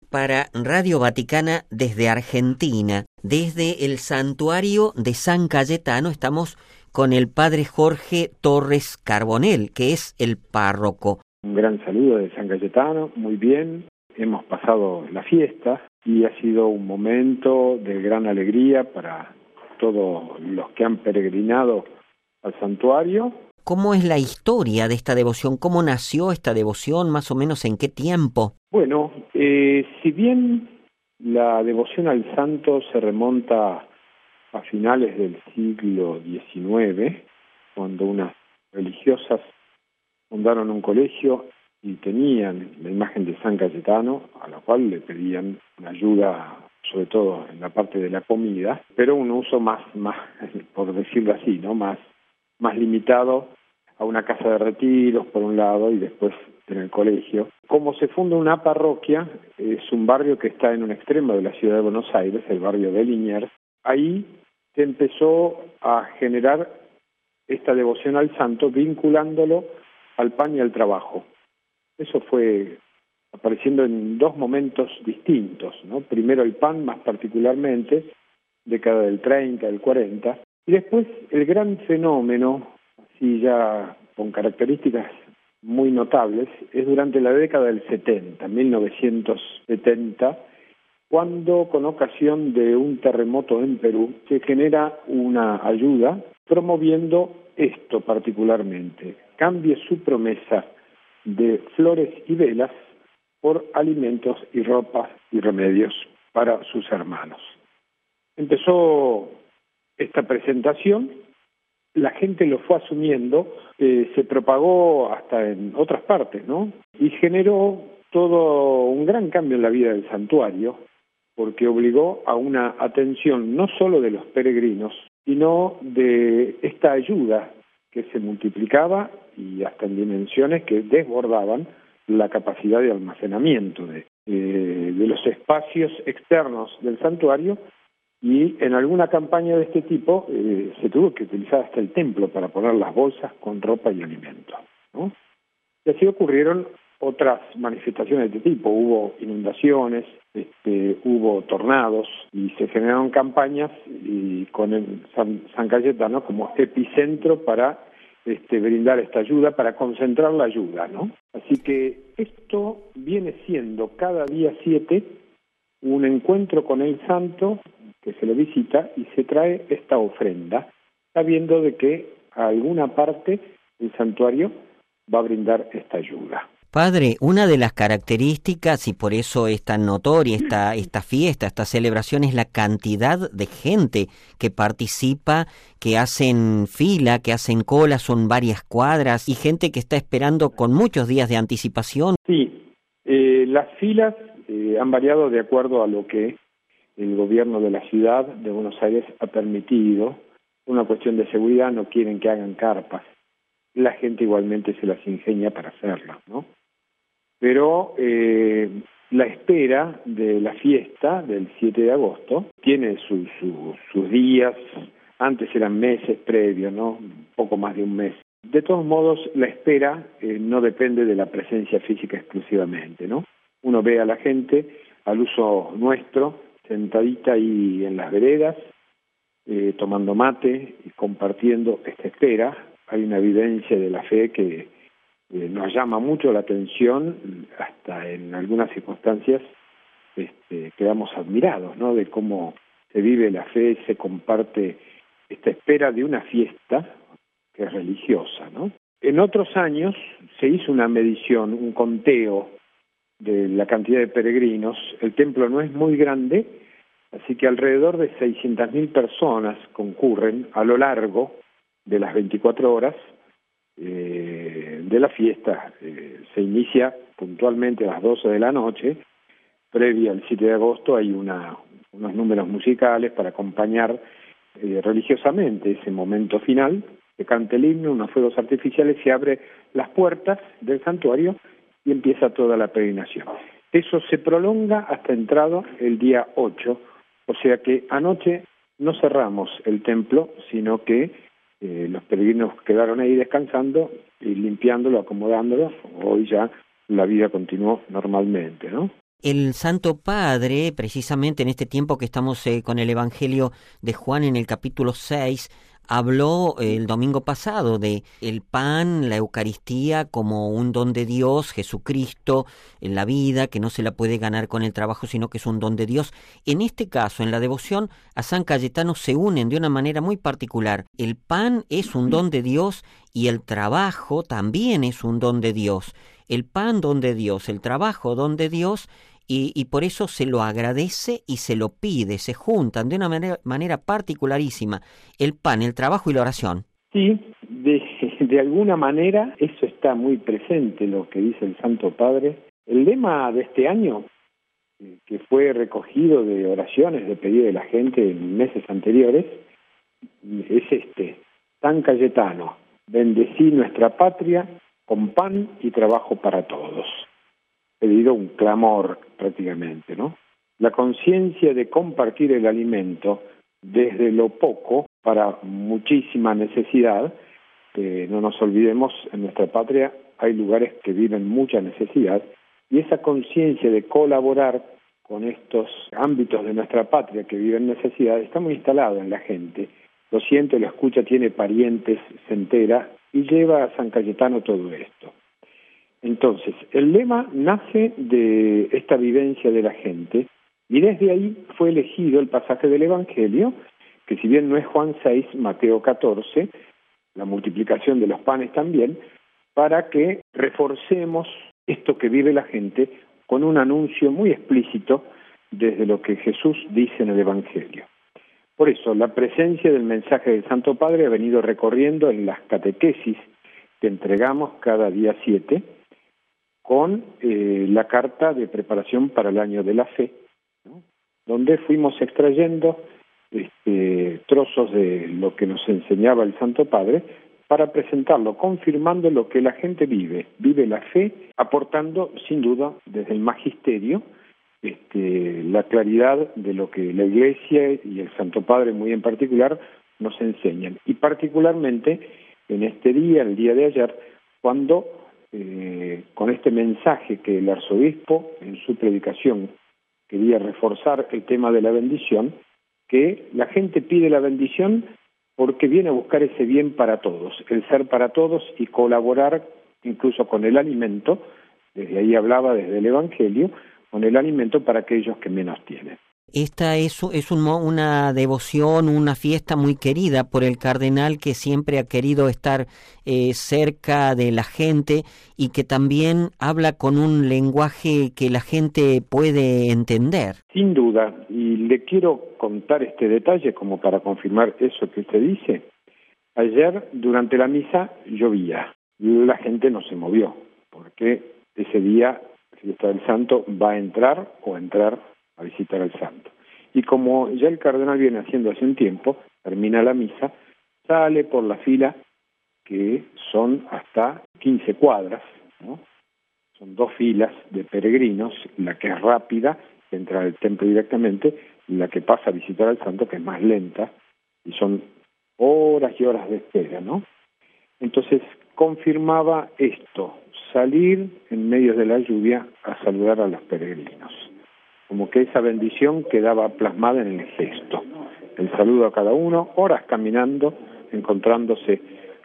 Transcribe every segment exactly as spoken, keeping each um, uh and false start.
para Radio Vaticana desde Argentina, desde el santuario de San Cayetano. Estamos con el padre Jorge Torres Carbonell, que es el párroco. Un gran saludo de San Cayetano, muy bien, hemos pasado la fiesta y ha sido un momento de gran alegría para todos los que han peregrinado al santuario. ¿Cómo es la historia de esta devoción? ¿Cómo nació esta devoción? ¿Más o menos en qué tiempo? Bueno, eh, si bien la devoción al santo se remonta a finales del siglo diecinueve, cuando unas religiosas fundaron un colegio y tenían la imagen de San Cayetano, a la cual le pedían una ayuda, sobre todo en la parte de la comida, pero un uso más, más por decirlo así, ¿no? Más, más limitado a una casa de retiros por un lado y después en el colegio. Como se funda una parroquia, es un barrio que está en un extremo de la ciudad de Buenos Aires, el barrio de Liniers. Ahí se empezó a generar esta devoción al santo vinculándolo al pan y al trabajo. Eso fue apareciendo en dos momentos distintos, ¿no? Primero el pan, más particularmente, década del treinta, del cuarenta, y después el gran fenómeno, así ya con características muy notables, es durante la década del setenta, mil novecientos setenta, cuando con ocasión de un terremoto en Perú se genera una ayuda promoviendo esto particularmente: cambie su promesa de flores y velas por alimentos y ropas y remedios para sus hermanos. Empezó esta presentación, la gente lo fue asumiendo, eh, se propagó hasta en otras partes, ¿no? Y generó todo un gran cambio en la vida del santuario, porque obligó a una atención no solo de los peregrinos, sino de esta ayuda que se multiplicaba y hasta en dimensiones que desbordaban la capacidad de almacenamiento de, eh, de los espacios externos del santuario, y en alguna campaña de este tipo eh, se tuvo que utilizar hasta el templo para poner las bolsas con ropa y alimentos, ¿no? Y así ocurrieron otras manifestaciones de este tipo. Hubo inundaciones, este, hubo tornados y se generaron campañas y con el San, San Cayetano como epicentro para este, brindar esta ayuda, para concentrar la ayuda, ¿no? Así que esto viene siendo cada día siete un encuentro con el santo que se lo visita y se trae esta ofrenda, sabiendo de que a alguna parte el santuario va a brindar esta ayuda. Padre, una de las características, y por eso es tan notoria esta, esta fiesta, esta celebración, es la cantidad de gente que participa, que hacen fila, que hacen cola, son varias cuadras, y gente que está esperando con muchos días de anticipación. Sí, eh, las filas eh, han variado de acuerdo a lo que el gobierno de la ciudad de Buenos Aires ha permitido. Una cuestión de seguridad, no quieren que hagan carpas. La gente igualmente se las ingenia para hacerlas, ¿no? Pero eh, la espera de la fiesta del siete de agosto tiene su, su, sus días, antes eran meses previos, ¿no? Un poco más de un mes. De todos modos, la espera eh, no depende de la presencia física exclusivamente, ¿no? Uno ve a la gente al uso nuestro, sentadita ahí en las veredas, eh, tomando mate y compartiendo esta espera. Hay una evidencia de la fe que eh, nos llama mucho la atención, hasta en algunas circunstancias este, quedamos admirados, ¿no? De cómo se vive la fe, se comparte esta espera de una fiesta que es religiosa, ¿no? En otros años se hizo una medición, un conteo de la cantidad de peregrinos. El templo no es muy grande, así que alrededor de seiscientas mil personas concurren a lo largo de las veinticuatro horas eh, de la fiesta. Eh, se inicia puntualmente a las doce de la noche, previa al siete de agosto hay una, unos números musicales para acompañar eh, religiosamente ese momento final. Se canta el himno, unos fuegos artificiales, se abre las puertas del santuario y empieza toda la peregrinación. Eso se prolonga hasta entrado el día ocho, o sea que anoche no cerramos el templo, sino que eh, los peregrinos quedaron ahí descansando y limpiándolo, acomodándolo. Hoy ya la vida continuó normalmente, ¿no? El Santo Padre, precisamente en este tiempo que estamos eh, con el Evangelio de Juan en el capítulo seis, habló eh, el domingo pasado de el pan, la Eucaristía como un don de Dios, Jesucristo, en la vida, que no se la puede ganar con el trabajo, sino que es un don de Dios. En este caso, en la devoción a San Cayetano se unen de una manera muy particular. El pan es un don de Dios y el trabajo también es un don de Dios. El pan, don de Dios, el trabajo, don de Dios, y, y por eso se lo agradece y se lo pide, se juntan de una manera, manera particularísima, el pan, el trabajo y la oración. Sí, de, de alguna manera eso está muy presente, lo que dice el Santo Padre. El lema de este año, que fue recogido de oraciones, de pedido de la gente en meses anteriores, es este: San Cayetano, bendecí nuestra patria con pan y trabajo para todos. Pedido un clamor prácticamente, ¿no? La conciencia de compartir el alimento desde lo poco para muchísima necesidad. Eh, no nos olvidemos, en nuestra patria hay lugares que viven mucha necesidad, y esa conciencia de colaborar con estos ámbitos de nuestra patria que viven necesidad está muy instalado en la gente. Lo siente, lo escucha, tiene parientes, se entera y lleva a San Cayetano todo esto. Entonces, el lema nace de esta vivencia de la gente, y desde ahí fue elegido el pasaje del Evangelio, que si bien no es Juan seis, Mateo catorce, la multiplicación de los panes también, para que reforcemos esto que vive la gente con un anuncio muy explícito desde lo que Jesús dice en el Evangelio. Por eso, la presencia del mensaje del Santo Padre ha venido recorriendo en las catequesis que entregamos cada día siete, con eh, la carta de preparación para el año de la fe, ¿no? Donde fuimos extrayendo este, trozos de lo que nos enseñaba el Santo Padre para presentarlo, confirmando lo que la gente vive, vive la fe, aportando sin duda desde el magisterio este, la claridad de lo que la Iglesia y el Santo Padre muy en particular nos enseñan, y particularmente en este día, el día de ayer, cuando eh, con este mensaje que el arzobispo en su predicación quería reforzar el tema de la bendición, que la gente pide la bendición porque viene a buscar ese bien para todos, el ser para todos y colaborar incluso con el alimento, desde ahí hablaba desde el Evangelio, con el alimento para aquellos que menos tienen. Esta es, es un, una devoción, una fiesta muy querida por el cardenal, que siempre ha querido estar eh, cerca de la gente y que también habla con un lenguaje que la gente puede entender. Sin duda, y le quiero contar este detalle como para confirmar eso que usted dice. Ayer, durante la misa, llovía y la gente no se movió, porque ese día la fiesta del Santo va a entrar o a entrar a visitar al santo. Y como ya el cardenal viene haciendo hace un tiempo, termina la misa, sale por la fila, que son hasta quince cuadras, ¿no? Son dos filas de peregrinos, la que es rápida, que entra al templo directamente, y la que pasa a visitar al santo, que es más lenta, y son horas y horas de espera, ¿no? Entonces confirmaba esto, salir en medio de la lluvia a saludar a los peregrinos. Como que esa bendición quedaba plasmada en el gesto. El saludo a cada uno, horas caminando, encontrándose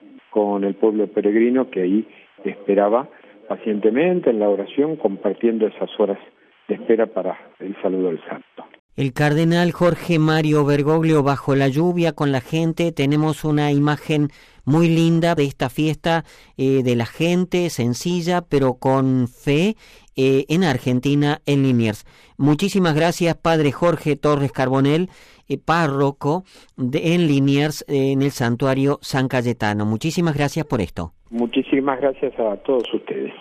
con el pueblo peregrino que ahí esperaba pacientemente en la oración, compartiendo esas horas de espera para el saludo del santo. El cardenal Jorge Mario Bergoglio bajo la lluvia con la gente. Tenemos una imagen muy linda de esta fiesta, eh, de la gente sencilla pero con fe eh, en Argentina, en Liniers. Muchísimas gracias, Padre Jorge Torres Carbonell, eh, párroco de, en Liniers, eh, en el santuario San Cayetano. Muchísimas gracias por esto. Muchísimas gracias a todos ustedes.